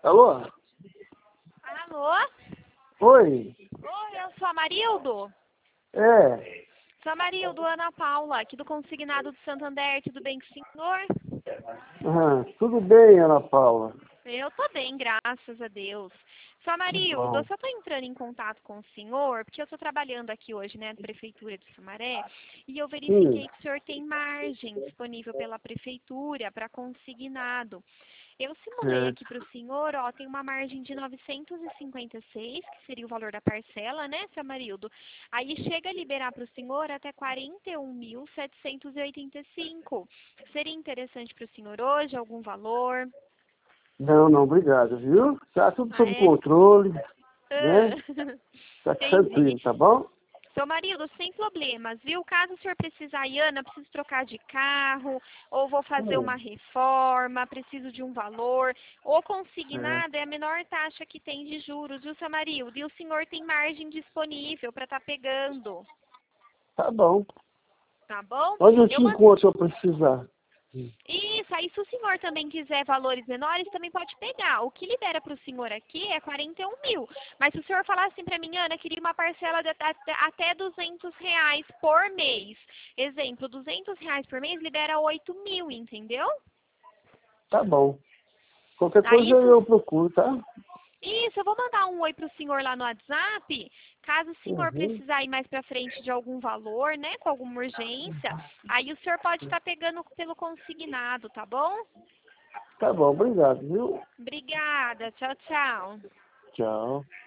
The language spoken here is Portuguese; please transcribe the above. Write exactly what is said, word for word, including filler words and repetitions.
Alô? Alô? Oi? Oi, eu sou a Marildo. É. Sou a Marildo, Ana Paula, aqui do Consignado do Santander. Tudo bem com o senhor? Ah, tudo bem, Ana Paula. Eu tô bem, graças a Deus. Sou a Marildo, eu Bom. só tô entrando em contato com o senhor, porque eu tô trabalhando aqui hoje, né, na Prefeitura de Sumaré, e eu Hum. verifiquei que o senhor tem margem disponível pela Prefeitura para consignado. Eu simulei aqui Certo. para o senhor, ó, tem uma margem de novecentos e cinquenta e seis, que seria o valor da parcela, né, seu Marildo? Aí chega a liberar para o senhor até quarenta e um mil, setecentos e oitenta e cinco. Seria interessante para o senhor hoje algum valor? Não, não, obrigado, viu? Tá tudo Ah, sob é? controle, né? Ah, Tá entendi. tranquilo, tá bom? Seu marido, sem problemas, viu? Caso o senhor precisar, Iana, preciso trocar de carro, ou vou fazer Hum. uma reforma, preciso de um valor, ou Certo. consignado é a menor taxa que tem de juros, viu, seu marido? E o senhor tem margem disponível para estar pegando, Tá bom. tá bom? Onde eu Eu te man... encontro se eu precisar? Hum. Isso, aí se o senhor também quiser valores menores, também pode pegar. O que libera para o senhor aqui é quarenta e um mil. Mas se o senhor falar assim para mim, Ana, queria uma parcela de até, até duzentos reais por mês. Exemplo, duzentos reais por mês libera oito mil, entendeu? Tá bom. Qualquer Aí coisa isso, eu procuro, tá? isso, eu vou mandar um oi pro senhor lá no WhatsApp. Caso o senhor Uhum. precisar ir mais para frente de algum valor, né, com alguma urgência, aí o senhor pode estar pegando pelo consignado, tá bom? Tá bom, obrigado, viu? Obrigada. Tchau, tchau. Tchau.